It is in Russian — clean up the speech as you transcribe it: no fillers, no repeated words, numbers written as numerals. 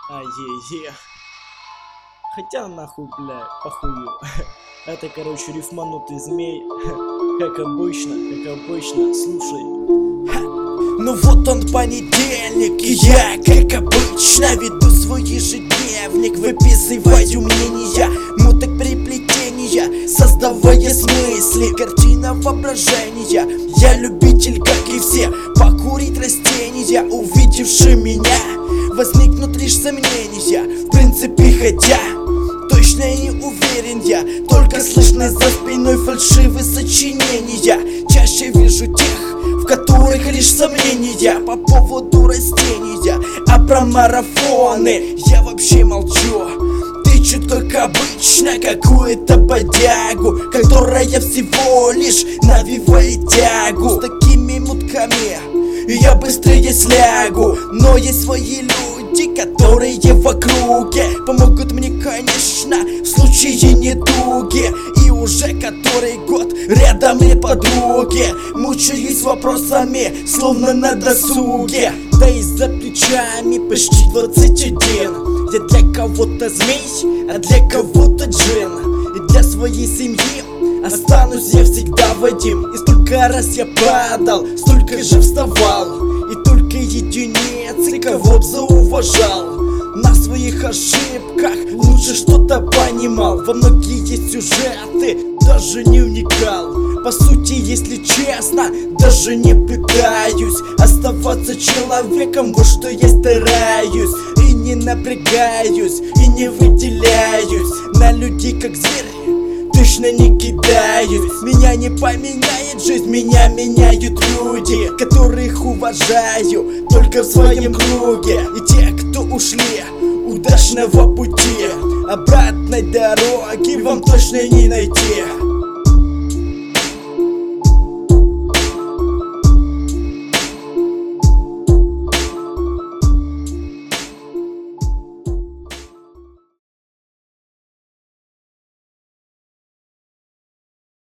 Ае-е. Хотя нахуй, бля, похую. Это, короче, рифманутый змей. Как обычно, слушай. Ну вот он понедельник, и я, как обычно, веду свой ежедневник, выписываю мнения, муток приплетения, создавая смысли, картина воображения. Я любитель, как и все, покурить растения. Увидевши меня, возникнут лишь сомнения. В принципе, хотя точно не уверен я, только слышны за спиной фальшивые сочинения. Чаще вижу тех, в которых лишь сомнения по поводу растения. А про марафоны я вообще молчу. Тычу только обычно какую-то бодягу, которая всего лишь навевает тягу. С такими мутками я быстрее слягу. Но есть свои люди, которые в округе помогут мне, конечно, в случае недуги. И уже который год рядом мне подруги, мучаюсь вопросами, словно на досуге. Да и за плечами почти 21. Я для кого-то змей, а для кого-то джин. И для своей семьи останусь я всегда Вадим. И столько раз я падал, столько же вставал. И только единицы кого б зауважал. На своих ошибках лучше что-то понимал. Во многие сюжеты даже не вникал. По сути, если честно, даже не пытаюсь оставаться человеком, вот что я стараюсь. И не напрягаюсь, и не выделяюсь на людей как зверь, точно не кидаюсь. Меня не поменяет жизнь, меня меняют люди, которых уважаю только в своем круге. И те, кто ушли удачного пути, обратной дороги вам точно не найти.